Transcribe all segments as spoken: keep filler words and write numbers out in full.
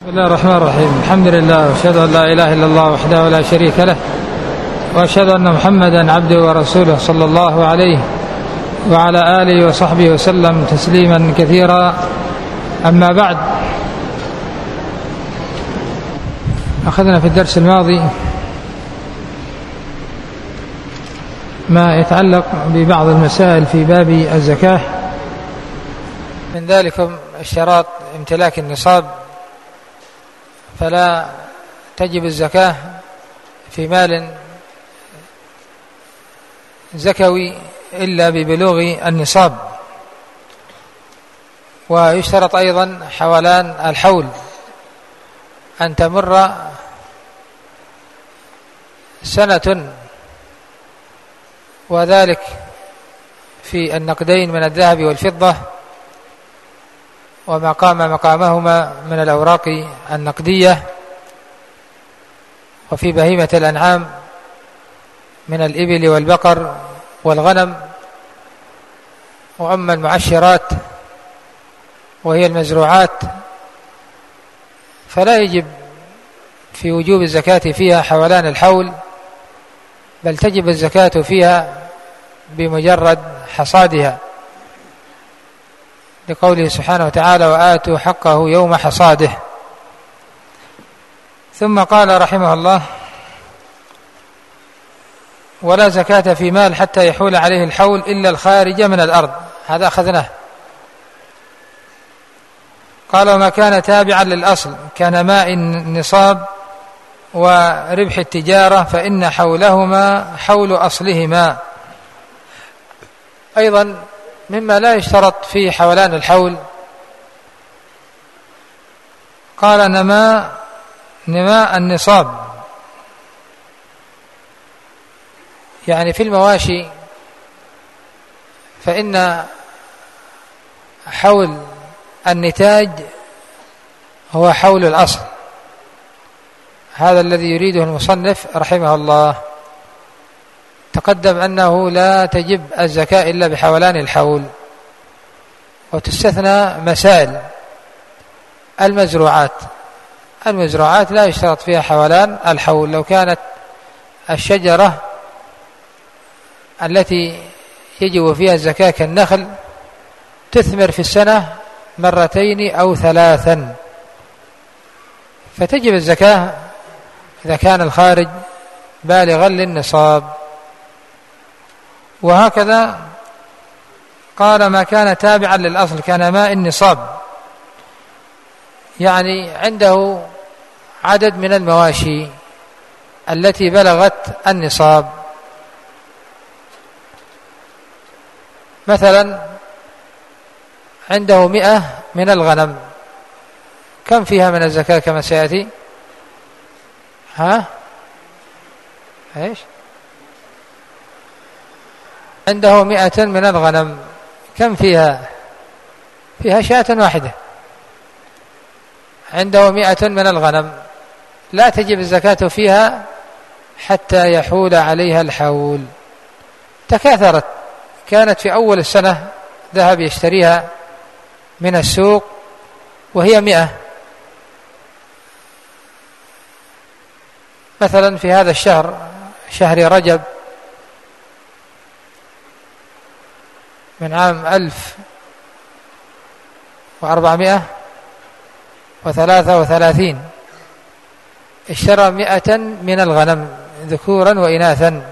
بسم الله الرحمن الرحيم. الحمد لله واشهد ان لا اله الا الله وحده لا شريك له، واشهد ان محمدا عبده ورسوله صلى الله عليه وعلى اله وصحبه وسلم تسليما كثيرا. اما بعد، اخذنا في الدرس الماضي ما يتعلق ببعض المسائل في باب الزكاة، من ذلك اشتراط امتلاك النصاب، فلا تجب الزكاة في مال زكوي إلا ببلوغ النصاب، ويشترط أيضا حولان الحول، أن تمر سنة، وذلك في النقدين من الذهب والفضة وما قام مقامهما من الأوراق النقدية، وفي بهيمة الأنعام من الإبل والبقر والغنم، وأما المعشرات وهي المزروعات فلا يجب في وجوب الزكاة فيها حولان الحول، بل تجب الزكاة فيها بمجرد حصادها، لقوله سبحانه وتعالى: وآتوا حقه يوم حصاده. ثم قال رحمه الله: ولا زكاة في مال حتى يحول عليه الحول إلا الخارج من الأرض. هذا أخذناه. قال: وما كان تابعا للأصل كنماء النصاب وربح التجارة فإن حولهما حول أصلهما. أيضا مما لا يشترط فيه حولان الحول، قال: نماء نماء النصاب، يعني في المواشي فإن حول النتاج هو حول الأصل، هذا الذي يريده المصنف رحمه الله. تقدم أنه لا تجب الزكاة إلا بحولان الحول، وتستثنى مسائل المزروعات. المزروعات لا يشترط فيها حولان الحول، لو كانت الشجرة التي يجب فيها الزكاة كالنخل تثمر في السنة مرتين أو ثلاثا، فتجب الزكاة إذا كان الخارج بالغا للنصاب. وهكذا قال: ما كان تابعا للأصل كنماء النصاب، يعني عنده عدد من المواشي التي بلغت النصاب، مثلا عنده مئة من الغنم، كم فيها من الزكاة كما سيأتي؟ ها؟ ايش؟ عنده مئة من الغنم، كم فيها؟ فيها شاة واحدة. عنده مئة من الغنم، لا تجب الزكاة فيها حتى يحول عليها الحول. تكاثرت، كانت في أول السنة ذهب يشتريها من السوق وهي مئة، مثلا في هذا الشهر، شهر رجب من عام ألف وأربعمائة وثلاثة وثلاثين اشترى مئة من الغنم ذكورا وإناثا،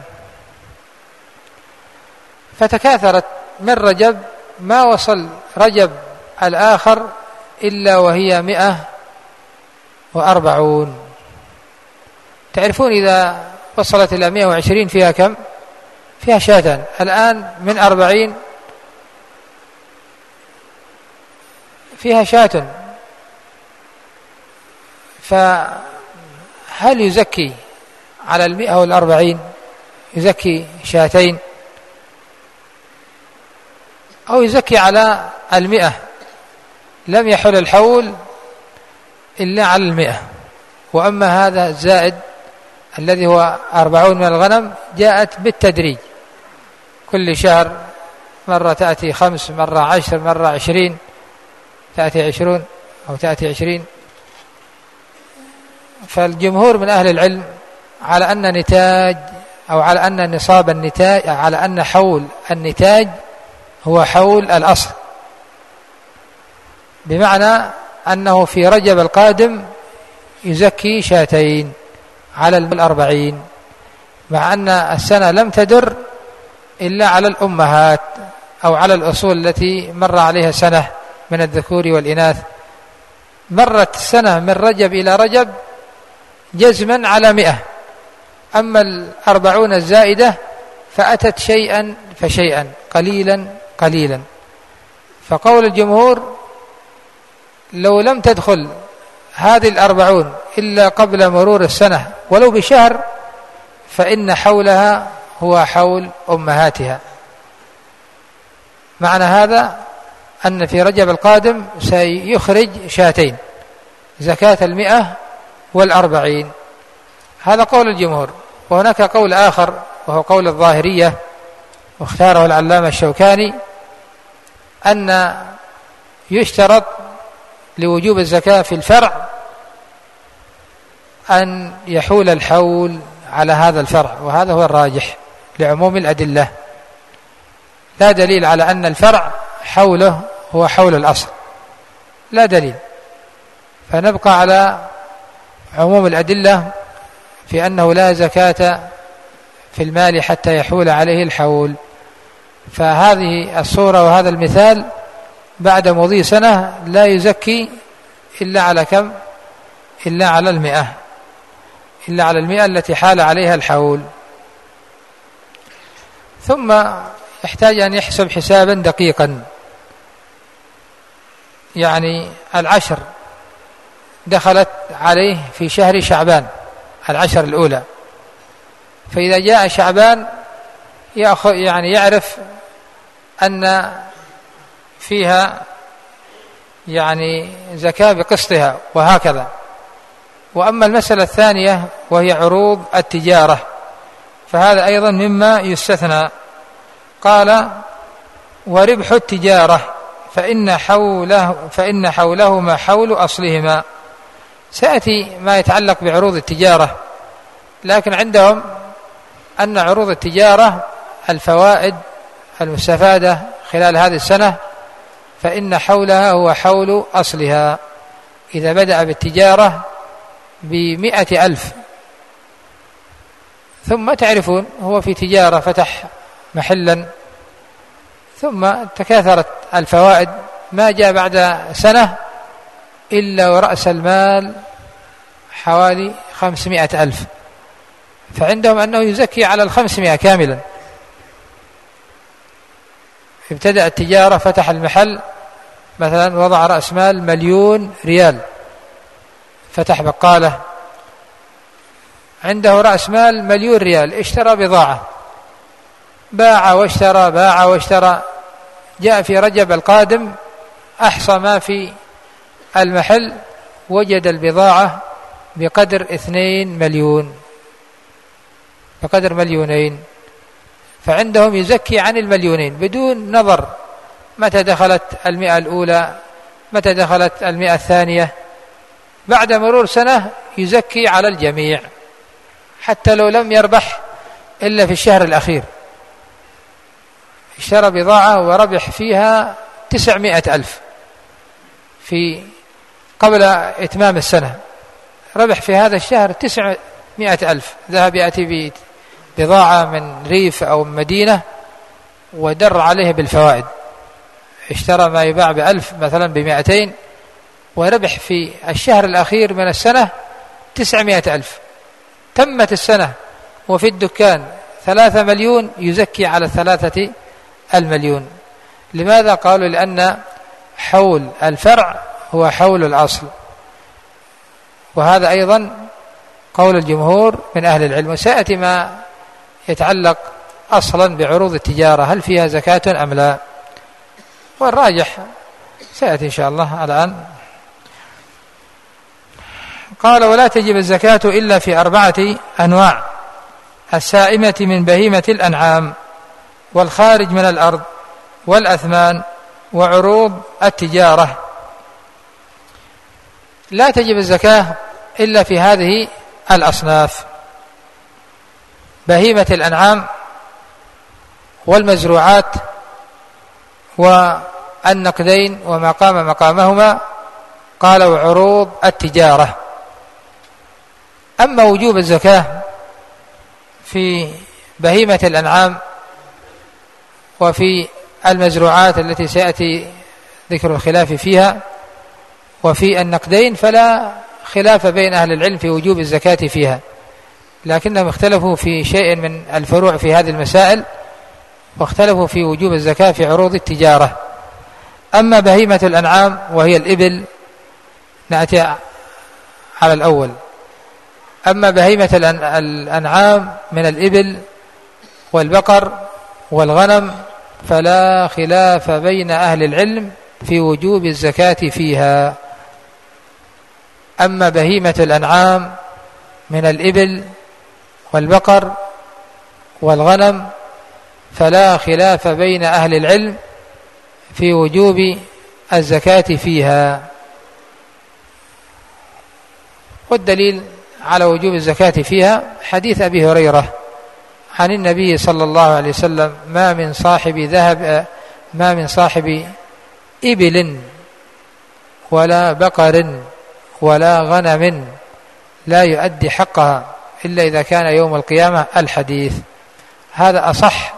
فتكاثرت من رجب، ما وصل رجب الآخر إلا وهي مئة وأربعون. تعرفون إذا وصلت إلى مئة وعشرين فيها كم؟ فيها شاتان. الآن من أربعين فيها شاة، فهل يزكي على المئة والأربعين؟ يزكي شاتين، أو يزكي على المئة؟ لم يحل الحول إلا على المئة. وأما هذا الزائد الذي هو أربعون من الغنم جاءت بالتدريج، كل شهر مرة تأتي خمس، مرة عشر، مرة عشرين، تأتي عشرون أو تأتي عشرين، فالجمهور من أهل العلم على أن نتاج أو على أن نصاب النتاج على أن حول النتاج هو حول الأصل، بمعنى أنه في رجب القادم يزكي شاتين على الأربعين، مع أن السنة لم تدر إلا على الأمهات أو على الأصول التي مر عليها سنة من الذكور والإناث. مرت السنة من رجب إلى رجب جزما على مئة، أما الأربعون الزائدة فأتت شيئا فشيئا قليلا قليلا. فقول الجمهور لو لم تدخل هذه الأربعون إلا قبل مرور السنة ولو بشهر فإن حولها هو حول أمهاتها. معنى هذا أن في رجب القادم سيخرج شاتين زكاة المئة والأربعين، هذا قول الجمهور. وهناك قول آخر وهو قول الظاهرية واختاره العلامة الشوكاني، أن يشترط لوجوب الزكاة في الفرع أن يحول الحول على هذا الفرع، وهذا هو الراجح لعموم الأدلة، لا دليل على أن الفرع حوله هو حول الأصل، لا دليل. فنبقى على عموم الأدلة في أنه لا زكاة في المال حتى يحول عليه الحول. فهذه الصورة وهذا المثال بعد مضي سنة لا يزكي إلا على كم؟ إلا على المئة، إلا على المئة التي حال عليها الحول. ثم يحتاج أن يحسب حسابا دقيقا، يعني العشر دخلت عليه في شهر شعبان، العشر الأولى، فإذا جاء شعبان يأخذ يعني يعرف أن فيها يعني زكاة بقسطها وهكذا. وأما المسألة الثانية وهي عروض التجارة فهذا أيضا مما يستثنى. قال وربح التجارة فإن حوله فإن حولهما حول أصلهما. سيأتي ما يتعلق بعروض التجارة، لكن عندهم أن عروض التجارة الفوائد المستفادة خلال هذه السنة فإن حولها هو حول أصلها. إذا بدأ بالتجارة بمئة ألف ثم تعرفون هو في تجارة فتح محلا ثم تكاثرت الفوائد ما جاء بعد سنة إلا ورأس المال حوالي خمسمائة ألف، فعندهم أنه يزكي على الخمسمائة كاملا. ابتدأ التجارة فتح المحل مثلا وضع رأس مال مليون ريال، فتح بقالة عنده رأس مال مليون ريال، اشترى بضاعة باع واشترى باع واشترى، جاء في رجب القادم أحصى ما في المحل وجد البضاعة بقدر اثنين مليون، بقدر مليونين، فعندهم يزكي عن المليونين بدون نظر متى دخلت المئة الأولى متى دخلت المئة الثانية. بعد مرور سنة يزكي على الجميع حتى لو لم يربح إلا في الشهر الأخير، اشترى بضاعة وربح فيها تسعمائة ألف في قبل إتمام السنة، ربح في هذا الشهر تسعمائة ألف، ذهب يأتي بضاعة من ريف أو مدينة ودر عليه بالفوائد، اشترى ما يباع بألف مثلا بمائتين وربح في الشهر الأخير من السنة تسعمائة ألف. تمت السنة وفي الدكان ثلاثة مليون، يزكي على ثلاثة المليون. لماذا؟ قالوا لأن حول الفرع هو حول الأصل، وهذا أيضا قول الجمهور من أهل العلم. وسيأتي ما يتعلق أصلا بعروض التجارة هل فيها زكاة أم لا، والراجح سيأتي إن شاء الله الآن. قال ولا تجب الزكاة إلا في أربعة أنواع: السائمة من بهيمة الأنعام، والخارج من الأرض، والأثمان، وعروض التجارة. لا تجب الزكاة إلا في هذه الأصناف: بهيمة الأنعام والمزروعات والنقدين وما قام مقامهما، قالوا عروض التجارة. أما وجوب الزكاة في بهيمة الأنعام وفي المزروعات التي سيأتي ذكر الخلاف فيها وفي النقدين فلا خلاف بين أهل العلم في وجوب الزكاة فيها، لكنهم اختلفوا في شيء من الفروع في هذه المسائل، واختلفوا في وجوب الزكاة في عروض التجارة. أما بهيمة الأنعام وهي الإبل، نأتي على الأول. أما بهيمة الأنعام من الإبل والبقر والغنم فلا خلاف بين أهل العلم في وجوب الزكاة فيها. أما بهيمة الأنعام من الإبل والبقر والغنم فلا خلاف بين أهل العلم في وجوب الزكاة فيها. والدليل على وجوب الزكاة فيها حديث أبي هريرة عن النبي صلى الله عليه وسلم: ما من صاحب ذهب ما من صاحب إبل ولا بقر ولا غنم لا يؤدي حقها إلا إذا كان يوم القيامة. الحديث هذا أصح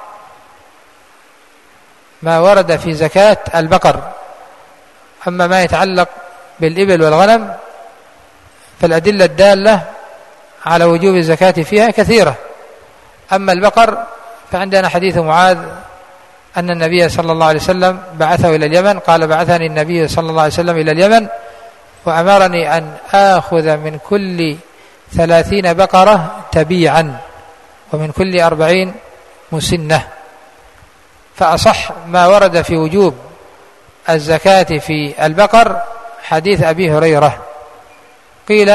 ما ورد في زكاة البقر. أما ما يتعلق بالإبل والغنم فالأدلة الدالة على وجوب الزكاة فيها كثيرة. أما البقر فعندنا حديث معاذ أن النبي صلى الله عليه وسلم بعثه إلى اليمن، قال: بعثني النبي صلى الله عليه وسلم إلى اليمن وأمرني أن آخذ من كل ثلاثين بقرة تبيعا ومن كل أربعين مسنة. فأصح ما ورد في وجوب الزكاة في البقر حديث أبي هريرة. قيل: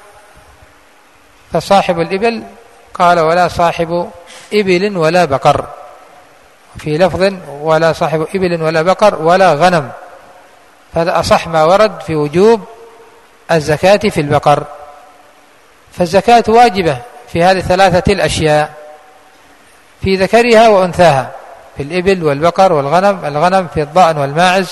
فصاحب الإبل؟ قال: ولا صاحب إبل ولا بقر. في لفظ: ولا صاحب إبل ولا بقر ولا غنم. هذا أصح ما ورد في وجوب الزكاة في البقر. فالزكاة واجبة في هذه الثلاثة الأشياء، في ذكرها وأنثاها، في الإبل والبقر والغنم. الغنم في الضأن والماعز،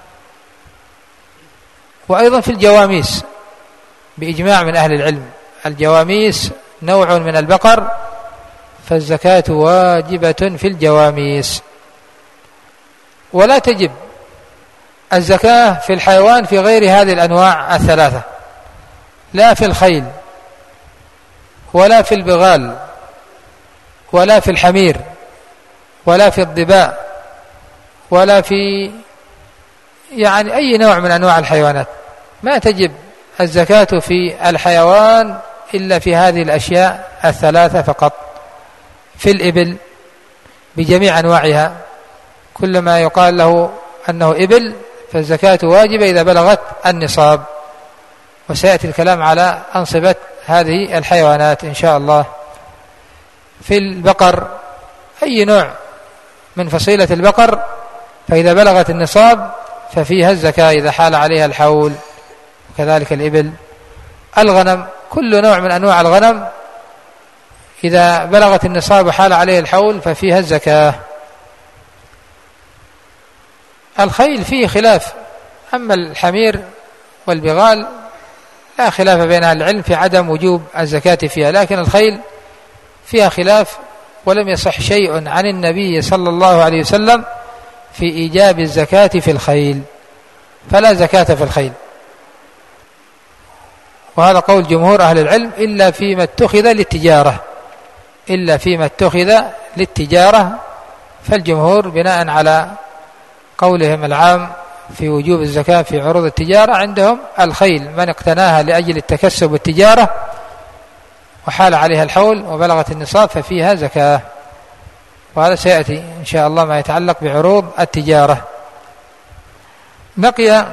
وأيضا في الجواميس بإجماع من أهل العلم. الجواميس نوع من البقر، فالزكاة واجبة في الجواميس. ولا تجب الزكاة في الحيوان في غير هذه الأنواع الثلاثة، لا في الخيل ولا في البغال ولا في الحمير ولا في الضباء ولا في يعني أي نوع من أنواع الحيوانات. ما تجب الزكاة في الحيوان إلا في هذه الأشياء الثلاثة فقط. في الإبل بجميع أنواعها، كل ما يقال له أنه إبل فالزكاة واجبة إذا بلغت النصاب، وسيأتي الكلام على أنصبة هذه الحيوانات إن شاء الله. في البقر أي نوع من فصيلة البقر فإذا بلغت النصاب ففيها الزكاة إذا حال عليها الحول، وكذلك الإبل. الغنم كل نوع من أنواع الغنم إذا بلغت النصاب وحال عليه الحول ففيها الزكاة. الخيل فيه خلاف، أما الحمير والبغال لا خلاف بين أهل العلم في عدم وجوب الزكاة فيها، لكن الخيل فيها خلاف، ولم يصح شيء عن النبي صلى الله عليه وسلم في إيجاب الزكاة في الخيل، فلا زكاة في الخيل. وهذا قول جمهور أهل العلم إلا فيما اتخذ للتجارة، إلا فيما اتخذ للتجارة. فالجمهور بناء على قولهم العام في وجوب الزكاة في عروض التجارة عندهم الخيل من اقتناها لأجل التكسب والتجارة وحال عليها الحول وبلغت النصاب ففيها زكاة. وهذا سيأتي إن شاء الله ما يتعلق بعروض التجارة. بقي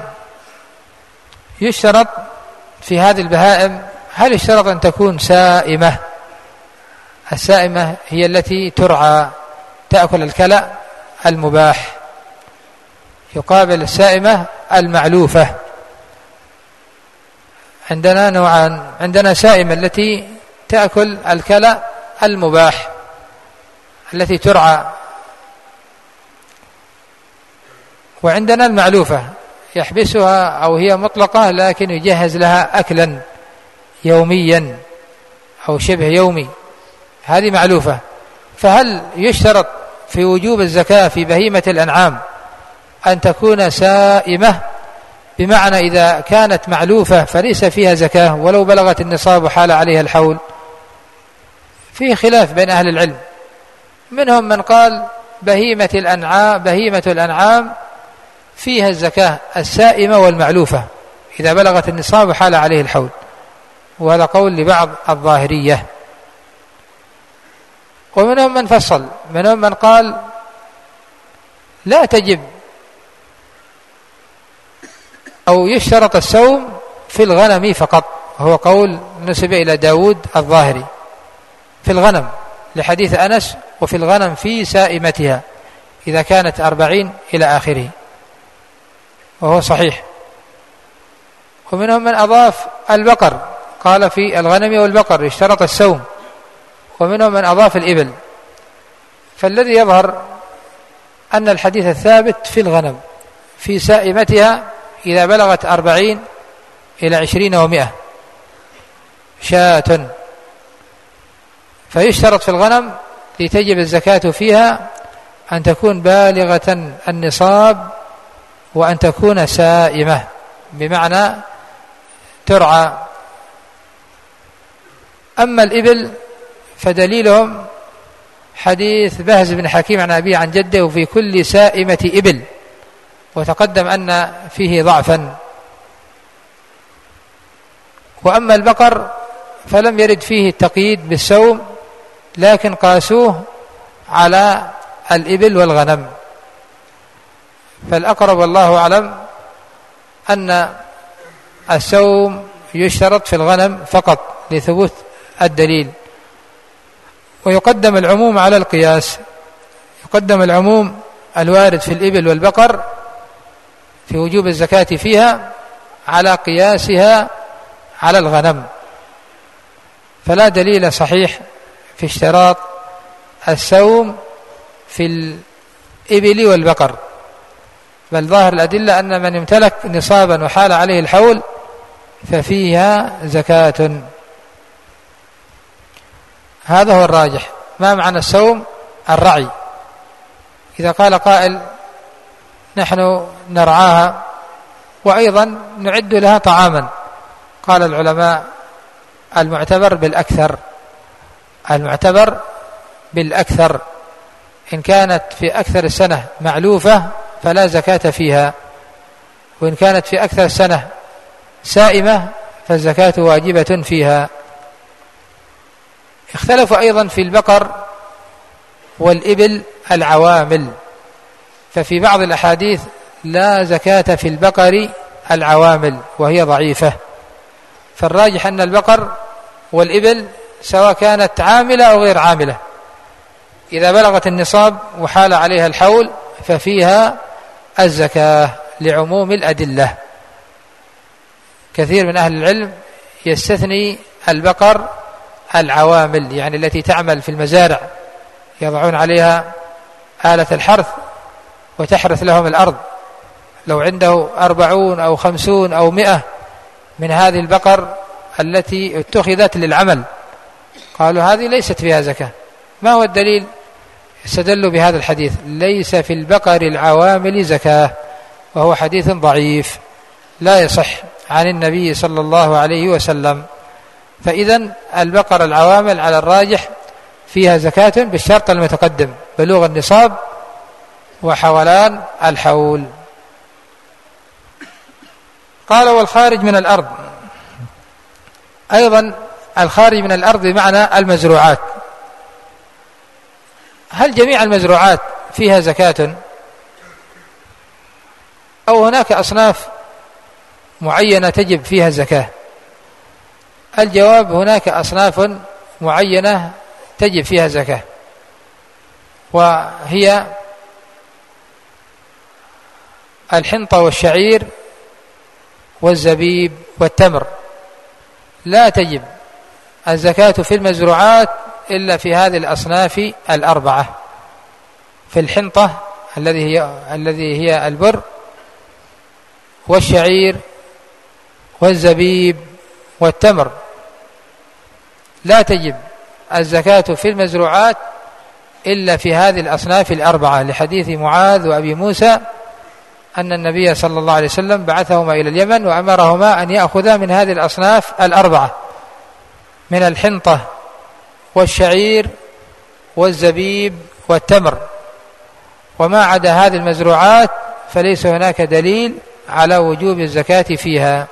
يشترط في هذه البهائم، هل يشترط أن تكون سائمة؟ السائمة هي التي ترعى تأكل الكلأ المباح، يقابل السائمة المعلوفة عندنا نوعان: عندنا سائمة التي تأكل الكلى المباح التي ترعى، وعندنا المعلوفة يحبسها أو هي مطلقة لكن يجهز لها أكلا يوميا أو شبه يومي، هذه معلوفة. فهل يشترط في وجوب الزكاة في بهيمة الأنعام أن تكون سائمة؟ بمعنى إذا كانت معلوفة فليس فيها زكاة ولو بلغت النصاب وحال عليها الحول؟ فيه خلاف بين أهل العلم، منهم من قال بهيمة الأنعام بهيمة الأنعام فيها الزكاة السائمة والمعلوفة إذا بلغت النصاب وحال عليه الحول، وهذا قول لبعض الظاهرية. ومنهم من فصل، منهم من قال لا تجب أو يشترط السوم في الغنم فقط، وهو قول نسب إلى داود الظاهري، في الغنم لحديث أنس وفي الغنم في سائمتها إذا كانت أربعين إلى آخره، وهو صحيح. ومنهم من أضاف البقر، قال في الغنم والبقر يشترط السوم، ومنهم من أضاف الإبل. فالذي يظهر أن الحديث الثابت في الغنم في سائمتها إذا بلغت أربعين إلى عشرين ومئة شاة، فيشترط في الغنم لتجب الزكاة فيها أن تكون بالغة النصاب وأن تكون سائمة، بمعنى ترعى. أما الإبل فدليلهم حديث بهز بن حكيم عن أبيه عن جده وفي كل سائمة إبل، وتقدم أن فيه ضعفا. وأما البقر فلم يرد فيه التقييد بالسوم، لكن قاسوه على الإبل والغنم. فالأقرب والله أعلم أن السوم يشترط في الغنم فقط لثبوت الدليل، ويقدم العموم على القياس، يقدم العموم الوارد في الإبل والبقر في وجوب الزكاة فيها على قياسها على الغنم، فلا دليل صحيح في اشتراط السوم في الإبل والبقر، بل ظاهر الأدلة أن من امتلك نصابا وحال عليه الحول ففيها زكاة. هذا هو الراجح. ما معنى السوم؟ الرعي. إذا قال قائل نحن نرعاها وأيضا نعد لها طعاما، قال العلماء المعتبر بالأكثر، المعتبر بالأكثر، إن كانت في أكثر السنة معلوفة فلا زكاة فيها، وإن كانت في أكثر السنة سائمة فالزكاة واجبة فيها. اختلفوا أيضا في البقر والإبل العوامل، ففي بعض الأحاديث لا زكاة في البقر العوامل وهي ضعيفة، فالراجح أن البقر والإبل سواء كانت عاملة أو غير عاملة إذا بلغت النصاب وحال عليها الحول ففيها الزكاة لعموم الأدلة. كثير من أهل العلم يستثني البقر العوامل، يعني التي تعمل في المزارع يضعون عليها آلة الحرث وتحرث لهم الأرض، لو عنده أربعون أو خمسون أو مئة من هذه البقر التي اتخذت للعمل، قالوا هذه ليست فيها زكاة. ما هو الدليل؟ استدلوا بهذا الحديث ليس في البقر العوامل زكاة، وهو حديث ضعيف لا يصح عن النبي صلى الله عليه وسلم. فإذن البقر العوامل على الراجح فيها زكاة بالشرط المتقدم، بلوغ النصاب وحولان الحول. قال والخارج من الأرض، أيضا الخارج من الأرض بمعنى المزروعات. هل جميع المزروعات فيها زكاة أو هناك أصناف معينة تجب فيها الزكاة؟ الجواب هناك أصناف معينة تجب فيها زكاة، وهي الحنطة والشعير والزبيب والتمر، لا تجب الزكاة في المزروعات إلا في هذه الأصناف الأربعة: في الحنطة الذي هي الذي هي البر، والشعير، والزبيب، والتمر. لا تجب الزكاة في المزروعات إلا في هذه الأصناف الأربعة، لحديث معاذ وأبي موسى أن النبي صلى الله عليه وسلم بعثهما إلى اليمن وأمرهما أن يأخذا من هذه الأصناف الأربعة: من الحنطة والشعير والزبيب والتمر. وما عدا هذه المزروعات فليس هناك دليل على وجوب الزكاة فيها،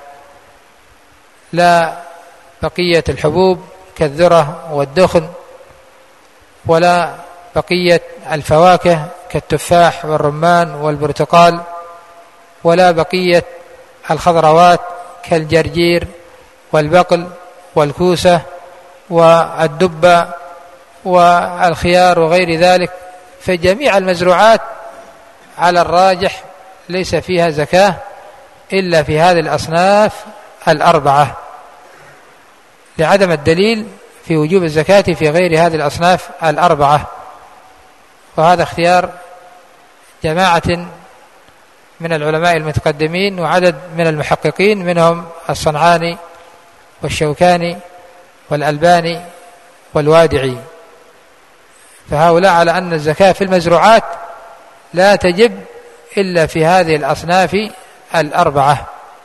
لا بقية الحبوب كالذرة والدخن، ولا بقية الفواكه كالتفاح والرمان والبرتقال، ولا بقية الخضروات كالجرجير والبقل والكوسة والدبة والخيار وغير ذلك. فجميع المزروعات على الراجح ليس فيها زكاة إلا في هذه الأصناف الأربعة، لعدم الدليل في وجوب الزكاة في غير هذه الأصناف الأربعة. وهذا اختيار جماعة من العلماء المتقدمين وعدد من المحققين، منهم الصنعاني والشوكاني والألباني والوادعي. فهؤلاء على أن الزكاة في المزروعات لا تجب إلا في هذه الأصناف الأربعة.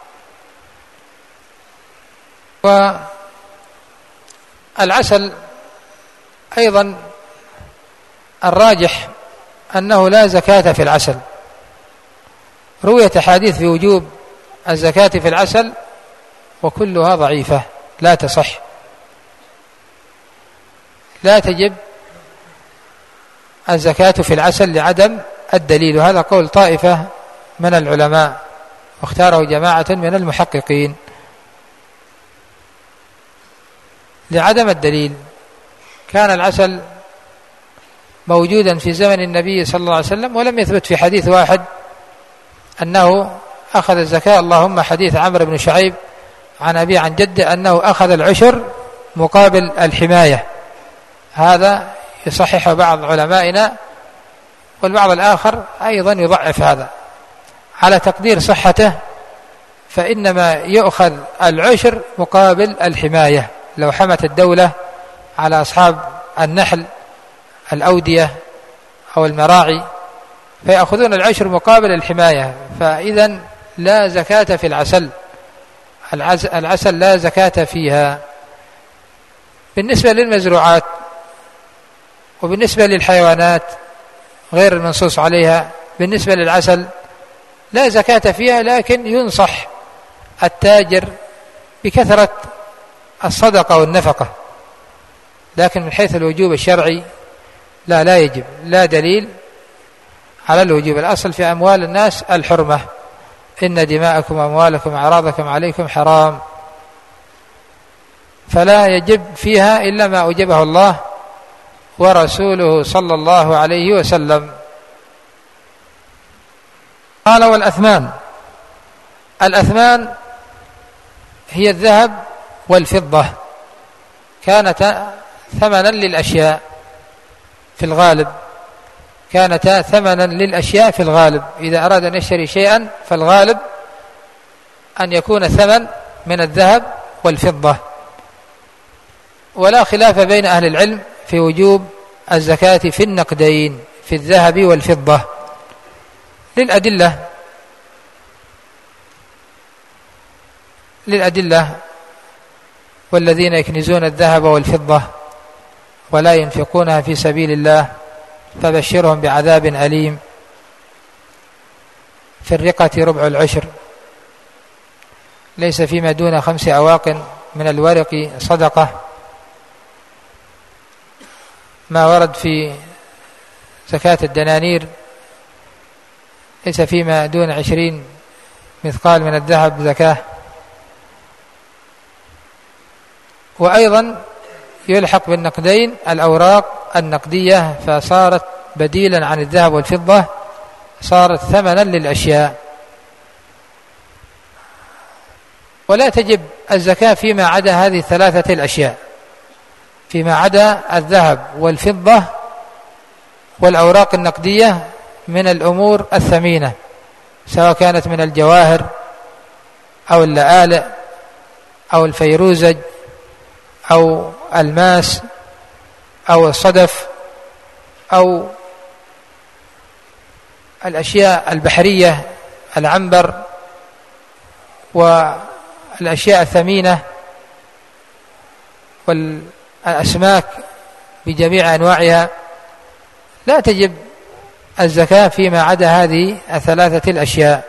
والعسل أيضا الراجح أنه لا زكاة في العسل. رويت أحاديث في وجوب الزكاة في العسل وكلها ضعيفة لا تصح. لا تجب الزكاة في العسل لعدم الدليل، وهذا قول طائفة من العلماء واختاره جماعة من المحققين لعدم الدليل. كان العسل موجودا في زمن النبي صلى الله عليه وسلم ولم يثبت في حديث واحد أنه أخذ الزكاة، اللهم حديث عمرو بن شعيب عن أبي عن جده أنه أخذ العشر مقابل الحماية، هذا يصحح بعض علمائنا، والبعض الآخر أيضا يضعف هذا. على تقدير صحته فإنما يؤخذ العشر مقابل الحماية، لو حمت الدولة على أصحاب النحل الأودية أو المراعي فيأخذون العشر مقابل الحماية، فإذا لا زكاة في العسل، العسل لا زكاة فيها. بالنسبة للمزروعات وبالنسبة للحيوانات غير المنصوص عليها، بالنسبة للعسل لا زكاة فيها، لكن ينصح التاجر بكثرة الصدقة والنفقة، لكن من حيث الوجوب الشرعي لا لا يجب، لا دليل على الوجوب. الأصل في أموال الناس الحرمة: إن دماءكم وأموالكم وأعراضكم عليكم حرام، فلا يجب فيها إلا ما أوجبه الله ورسوله صلى الله عليه وسلم. قال: والأثمان. الأثمان هي الذهب والفضة، كانتا ثمنا للأشياء في الغالب، كانتا ثمنا للأشياء في الغالب. إذا أراد أن يشتري شيئا فالغالب أن يكون ثمن من الذهب والفضة. ولا خلاف بين أهل العلم في وجوب الزكاة في النقدين، في الذهب والفضة، للأدلة للأدلة والذين يكنزون الذهب والفضة ولا ينفقونها في سبيل الله فبشرهم بعذاب أليم. في الرقة ربع العشر، ليس فيما دون خمس أواق من الورق صدقة. ما ورد في زكاة الدنانير ليس فيما دون عشرين مثقال من الذهب زكاة. وأيضا يلحق بالنقدين الأوراق النقدية، فصارت بديلا عن الذهب والفضة، صارت ثمنا للأشياء. ولا تجب الزكاة فيما عدا هذه الثلاثة الأشياء، فيما عدا الذهب والفضة والأوراق النقدية من الأمور الثمينة، سواء كانت من الجواهر أو اللآلئ أو الفيروزج أو الماس أو الصدف أو الأشياء البحرية، العنبر والأشياء الثمينة والأسماك بجميع أنواعها. لا تجب الزكاة فيما عدا هذه الثلاثة الأشياء: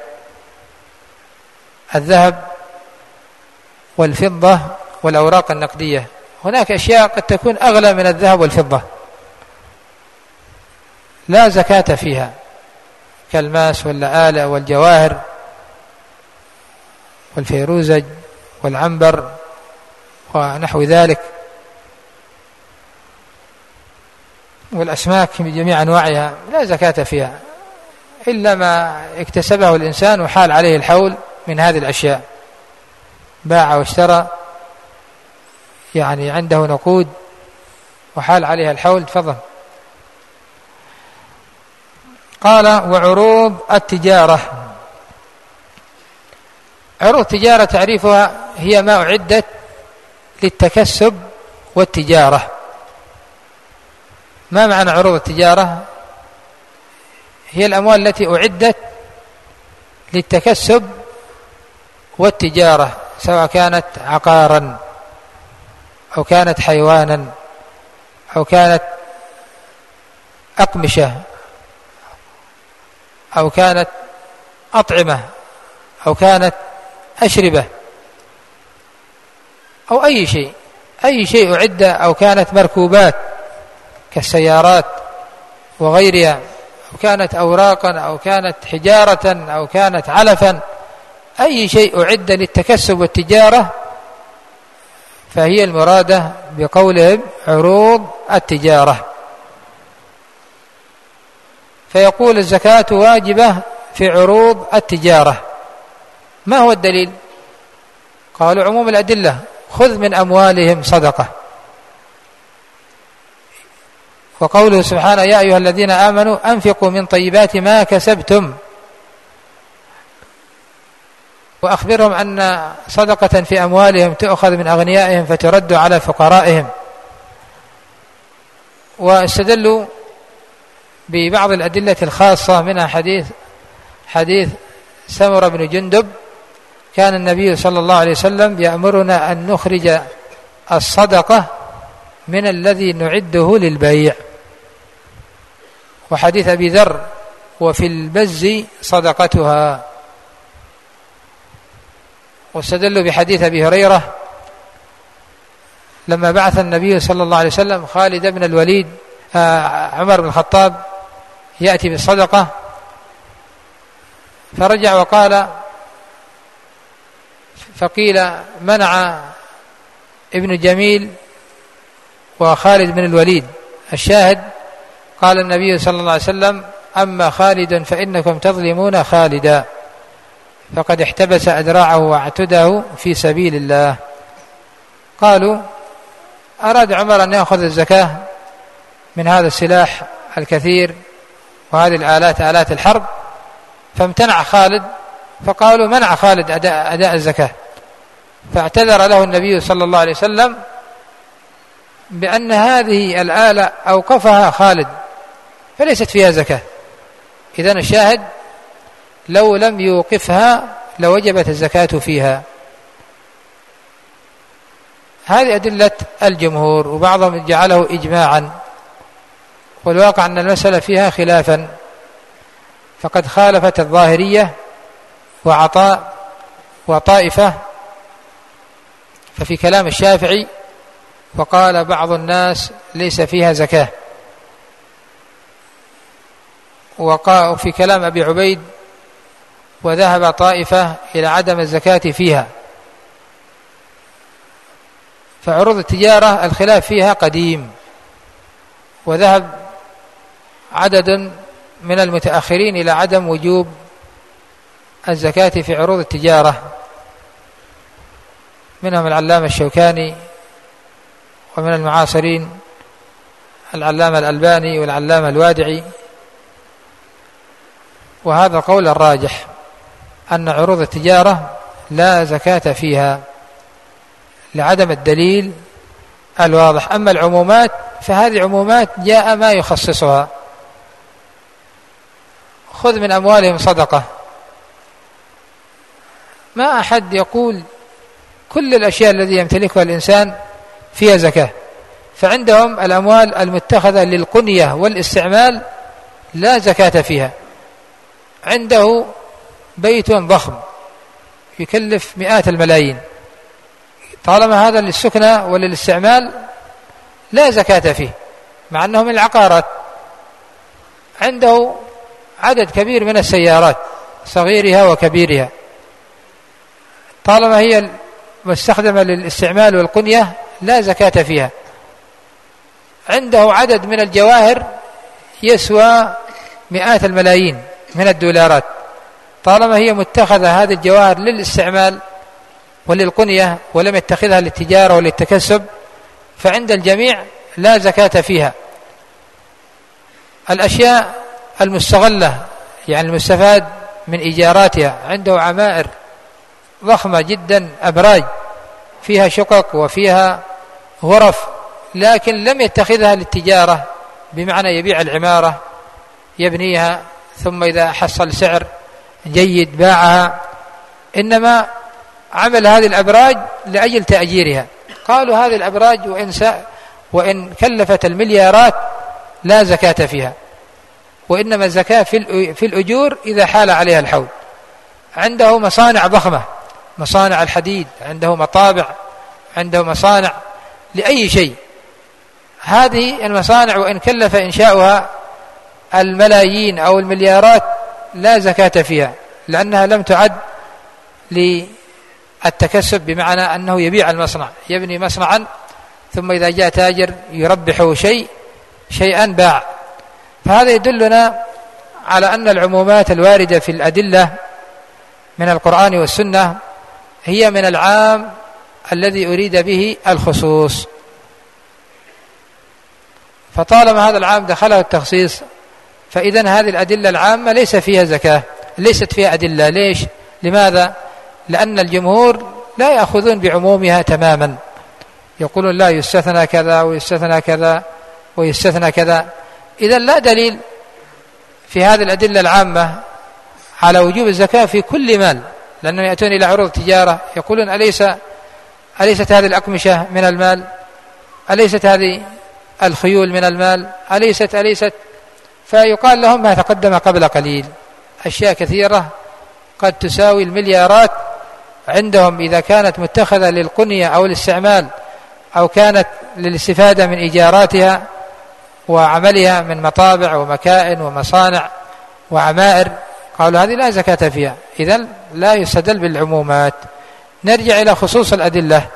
الذهب والفضة والأوراق النقدية. هناك أشياء قد تكون أغلى من الذهب والفضة لا زكاة فيها، كالماس واللآلئ والجواهر والفيروزج والعنبر ونحو ذلك، والأسماك بجميع أنواعها لا زكاة فيها إلا ما اكتسبه الإنسان وحال عليه الحول من هذه الأشياء، باع واشترى يعني عنده نقود وحال عليها الحول. تفضل. قال: وعروض التجارة. عروض التجارة تعريفها هي ما أعدت للتكسب والتجارة. ما معنى عروض التجارة؟ هي الأموال التي أعدت للتكسب والتجارة، سواء كانت عقارا أو كانت حيوانا أو كانت أقمشة أو كانت أطعمة أو كانت أشربة أو أي شيء أي شيء أعد، أو كانت مركوبات كالسيارات وغيرها، أو كانت أوراقا أو كانت حجارة أو كانت علفا، أي شيء أعد للتكسب والتجارة فهي المرادة بقولهم عروض التجارة. فيقول: الزكاة واجبة في عروض التجارة. ما هو الدليل؟ قالوا: عموم الأدلة: خذ من أموالهم صدقة، وقوله سبحانه: يا أيها الذين آمنوا أنفقوا من طيبات ما كسبتم، وأخبرهم أن صدقة في أموالهم تؤخذ من أغنيائهم فترد على فقرائهم. واستدلوا ببعض الأدلة الخاصة، منها حديث حديث سمرة بن جندب: كان النبي صلى الله عليه وسلم يأمرنا أن نخرج الصدقة من الذي نعده للبيع. وحديث أبي ذر: وفي البز صدقتها. واستدلوا بحديث أبي هريرة لما بعث النبي صلى الله عليه وسلم خالد بن الوليد عمر بن الخطاب يأتي بالصدقة، فرجع وقال، فقيل منع ابن جميل وخالد بن الوليد. الشاهد: قال النبي صلى الله عليه وسلم: أما خالد فإنكم تظلمون خالدا، فقد احتبس أدراعه واعتده في سبيل الله. قالوا: أراد عمر أن يأخذ الزكاة من هذا السلاح الكثير وهذه الآلات آلات الحرب، فامتنع خالد، فقالوا: منع خالد أداء, أداء الزكاة. فاعتذر له النبي صلى الله عليه وسلم بأن هذه الآلة أوقفها خالد فليست فيها زكاة. إذن الشاهد: لو لم يوقفها لوجبت الزكاة فيها. هذه أدلة الجمهور، وبعضهم جعله إجماعا، والواقع أن المسألة فيها خلافا، فقد خالفت الظاهرية وعطاء وطائفة. ففي كلام الشافعي: وقال بعض الناس ليس فيها زكاة. وفي كلام أبي عبيد: وذهب طائفة إلى عدم الزكاة فيها. فعروض التجارة الخلاف فيها قديم، وذهب عدد من المتأخرين إلى عدم وجوب الزكاة في عروض التجارة. منهم العلامة الشوكاني، ومن المعاصرين العلامة الألباني والعلامة الوادعي. وهذا قول الراجح أن عروض التجارة لا زكاة فيها لعدم الدليل الواضح. أما العمومات فهذه عمومات جاء ما يخصصها. خذ من أموالهم صدقة، ما أحد يقول كل الأشياء التي يمتلكها الإنسان فيها زكاة، فعندهم الأموال المتخذة للقنية والاستعمال لا زكاة فيها. عنده بيت ضخم يكلف مئات الملايين، طالما هذا للسكنة وللاستعمال لا زكاة فيه، مع أنه من العقارات. عنده عدد كبير من السيارات صغيرها وكبيرها، طالما هي مستخدمة للاستعمال والقنية لا زكاة فيها. عنده عدد من الجواهر يسوى مئات الملايين من الدولارات، طالما هي متخذة هذه الجواهر للاستعمال وللقنية ولم يتخذها للتجارة وللتكسب فعند الجميع لا زكاة فيها. الأشياء المستغلة يعني المستفاد من إيجاراتها، عنده عمائر ضخمة جدا، أبراج فيها شقق وفيها غرف، لكن لم يتخذها للتجارة، بمعنى يبيع العمارة يبنيها ثم إذا حصل سعر جيد باعها، إنما عمل هذه الأبراج لأجل تأجيرها. قالوا هذه الأبراج وإن, وإن كلفت المليارات لا زكاة فيها، وإنما الزكاة في الأجور إذا حال عليها الحول. عنده مصانع ضخمة، مصانع الحديد، عنده مطابع، عنده مصانع لأي شيء، هذه المصانع وإن كلف إنشاؤها الملايين أو المليارات لا زكاة فيها، لأنها لم تعد للتكسب، بمعنى أنه يبيع المصنع، يبني مصنعا ثم إذا جاء تاجر يربحه شيء شيئا باع. فهذا يدلنا على أن العمومات الواردة في الأدلة من القرآن والسنة هي من العام الذي أريد به الخصوص، فطالما هذا العام دخله التخصيص فإذن هذه الأدلة العامة ليس فيها زكاة، ليست فيها أدلة. ليش؟ لماذا؟ لأن الجمهور لا يأخذون بعمومها تماما، يقولون لا يستثنى كذا ويستثنى كذا ويستثنى كذا. إذن لا دليل في هذه الأدلة العامة على وجوب الزكاة في كل مال، لأنهم يأتون إلى عروض تجارة يقولون أليس أليست هذه الأقمشة من المال؟ أليست هذه الخيول من المال؟ أليست أليست فيقال لهم ما تقدم قبل قليل، أشياء كثيرة قد تساوي المليارات عندهم إذا كانت متخذة للقنية أو الاستعمال أو كانت للاستفادة من إيجاراتها وعملها من مطابع ومكائن ومصانع وعمائر، قالوا هذه لا زكاة فيها. إذن لا يستدل بالعمومات. نرجع إلى خصوص الأدلة.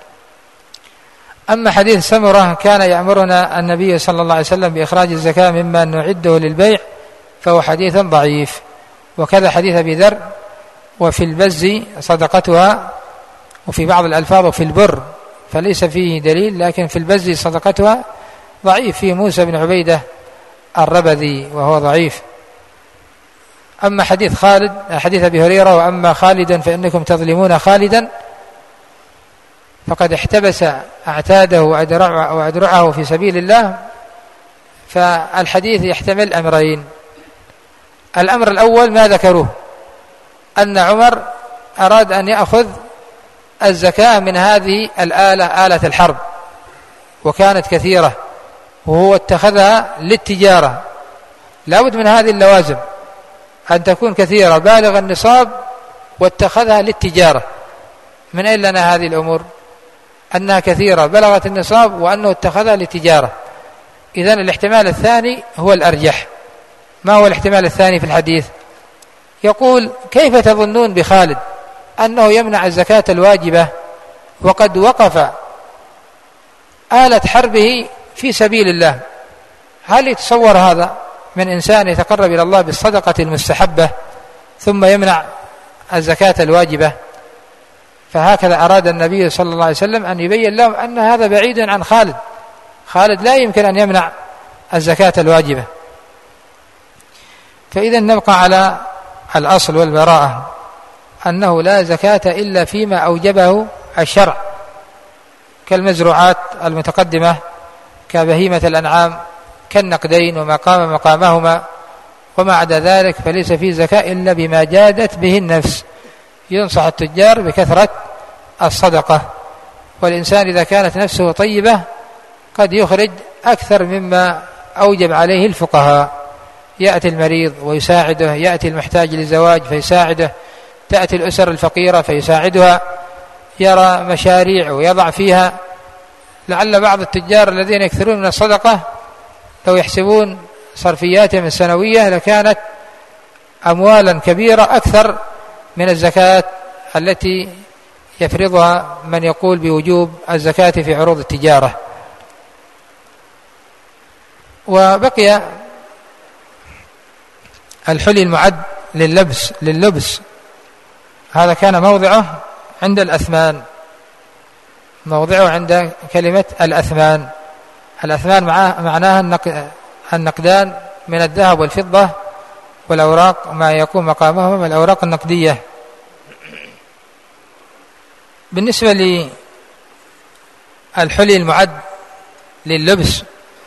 أما حديث سمرة كان يأمرنا النبي صلى الله عليه وسلم بإخراج الزكاة مما نعده للبيع فهو حديث ضعيف، وكذا حديث أبي ذر وفي البز صدقتها، وفي بعض الألفاظ في البر فليس فيه دليل، لكن في البز صدقتها ضعيف، فيه موسى بن عبيدة الربذي وهو ضعيف. أما حديث خالد حديث أبي هريرة وأما خالدا فإنكم تظلمون خالدا فقد احتبس أعتاده وأدرعه في سبيل الله، فالحديث يحتمل أمرين. الأمر الأول ما ذكروه أن عمر أراد أن يأخذ الزكاة من هذه الآلة، آلة الحرب، وكانت كثيرة وهو اتخذها للتجارة. لا بد من هذه اللوازم أن تكون كثيرة بالغ النصاب واتخذها للتجارة. من أين لنا هذه الأمور؟ أنها كثيرة بلغت النصاب وأنه اتخذها للتجارة. إذن الاحتمال الثاني هو الأرجح. ما هو الاحتمال الثاني في الحديث؟ يقول كيف تظنون بخالد أنه يمنع الزكاة الواجبة وقد وقف آلة حربه في سبيل الله؟ هل يتصور هذا من إنسان يتقرب إلى الله بالصدقة المستحبة ثم يمنع الزكاة الواجبة؟ فهكذا أراد النبي صلى الله عليه وسلم أن يبين لهم أن هذا بعيد عن خالد. خالد لا يمكن أن يمنع الزكاة الواجبة. فإذا نبقى على الأصل والبراءة أنه لا زكاة إلا فيما أوجبه الشرع، كالمزروعات المتقدمة، كبهيمة الأنعام، كالنقدين وما قام مقامهما، وما عدا ذلك فليس فيه زكاة إلا بما جادت به النفس. ينصح التجار بكثرة الصدقة، والإنسان إذا كانت نفسه طيبة قد يخرج أكثر مما أوجب عليه الفقهاء. يأتي المريض ويساعده، يأتي المحتاج للزواج فيساعده، تأتي الأسر الفقيرة فيساعدها، يرى مشاريع ويضع فيها. لعل بعض التجار الذين يكثرون من الصدقة لو يحسبون صرفياتهم السنوية لكانت أموالا كبيرة أكثر من الزكاة التي يفرضها من يقول بوجوب الزكاة في عروض التجارة. وبقي الحلي المعد لللبس لللبس هذا كان موضعه عند الأثمان، موضعه عند كلمة الأثمان. الأثمان معناها النقدان من الذهب والفضة والأوراق ما يكون مقامهما من الأوراق النقدية. بالنسبة للحلي المعد لللبس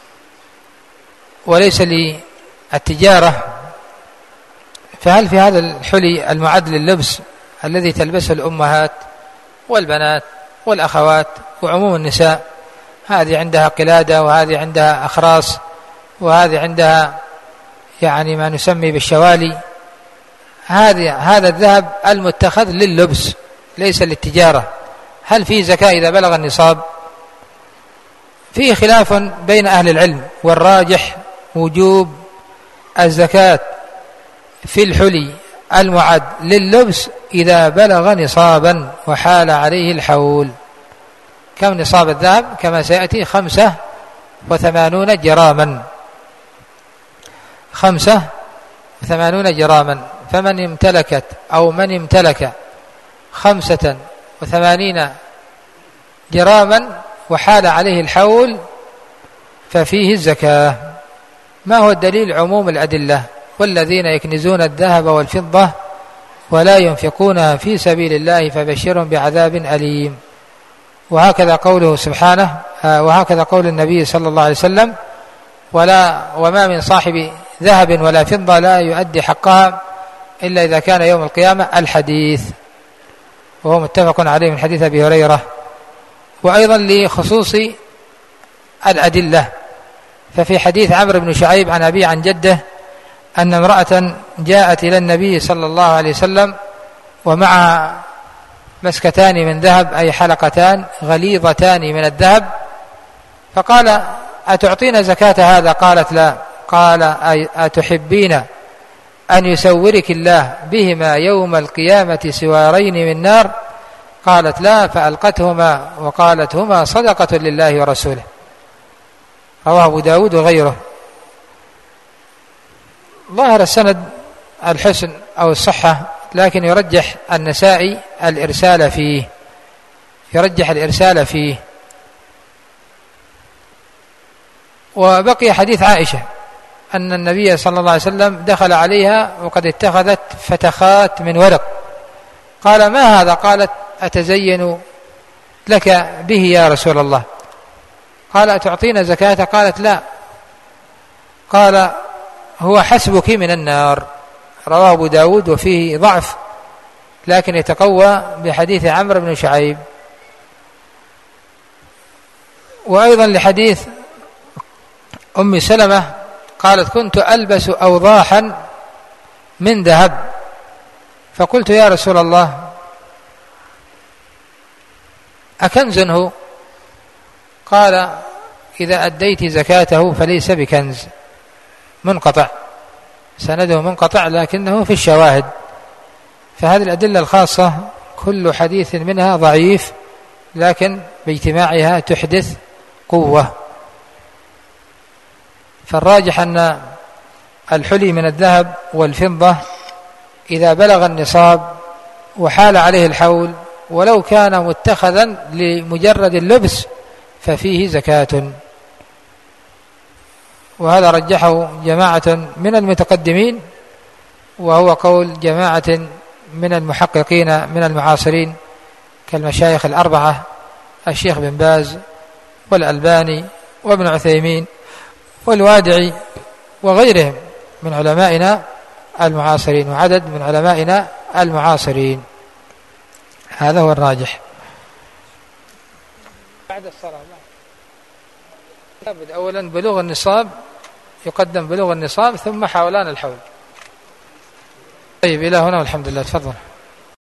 وليس للتجارة، فهل في هذا الحلي المعد لللبس الذي تلبسه الأمهات والبنات والأخوات وعموم النساء، هذه عندها قلادة وهذه عندها أخراس وهذه عندها يعني ما نسمي بالشوالي، هذه هذا الذهب المتخذ لللبس ليس للتجارة، هل فيه زكاة إذا بلغ النصاب؟ فيه خلاف بين أهل العلم، والراجح وجوب الزكاة في الحلي المعد لللبس إذا بلغ نصابا وحال عليه الحول. كم نصاب الذهب؟ كما سيأتي خمسة وثمانون جراما، خمسة وثمانون جراما. فمن امتلكت أو من امتلك خمسة وثمانين جراما وحال عليه الحول ففيه الزكاة. ما هو الدليل؟ عموم الأدلة: والذين يكنزون الذهب والفضة ولا ينفقونها في سبيل الله فبشرهم بعذاب أليم. وهكذا قوله سبحانه، وهكذا قول النبي صلى الله عليه وسلم: ولا وما من صاحب ذهب ولا فضة لا يؤدي حقها إلا إذا كان يوم القيامة، الحديث، وهو متفق عليه من حديث أبي هريرة. وأيضا لخصوص الأدلة، ففي حديث عمرو بن شعيب عن أبي عن جده أن امرأة جاءت إلى النبي صلى الله عليه وسلم ومعها مسكتان من ذهب، أي حلقتان غليظتان من الذهب، فقال: أتعطينا زكاة هذا؟ قالت: لا. قال: أتحبين أن يسورك الله بهما يوم القيامة سوارين من نار؟ قالت: لا. فألقتهما وقالت: هما صدقة لله ورسوله. رواه أبو داود وغيره. ظاهر السند الحسن أو الصحة، لكن يرجح النسائي الإرسال فيه، يرجح الإرسال فيه. وبقي حديث عائشة أن النبي صلى الله عليه وسلم دخل عليها وقد اتخذت فتخات من ورق، قال: ما هذا؟ قالت: أتزين لك به يا رسول الله. قال: أتعطينا زكاة؟ قالت: لا. قال: هو حسبك من النار. رواه أبو داود وفيه ضعف، لكن يتقوى بحديث عمرو بن شعيب. وأيضا لحديث أم سلمة قالت: كنت ألبس أوضاحا من ذهب، فقلت: يا رسول الله أكنز هو؟ قال: إذا أديت زكاته فليس بكنز. منقطع، سنده منقطع، لكنه في الشواهد. فهذه الأدلة الخاصة كل حديث منها ضعيف، لكن باجتماعها تحدث قوة. فالراجح أن الحلي من الذهب والفضة إذا بلغ النصاب وحال عليه الحول ولو كان متخذا لمجرد اللبس ففيه زكاة. وهذا رجحه جماعة من المتقدمين، وهو قول جماعة من المحققين من المعاصرين كالمشايخ الأربعة الشيخ بن باز والألباني وابن عثيمين والوادعي وغيرهم من علمائنا المعاصرين، وعدد من علمائنا المعاصرين. هذا هو الراجح. بعد الصلاة لابد أولا بلوغ النصاب، يقدم بلوغ النصاب ثم حولان الحول. طيب إلى هنا والحمد لله. تفضل.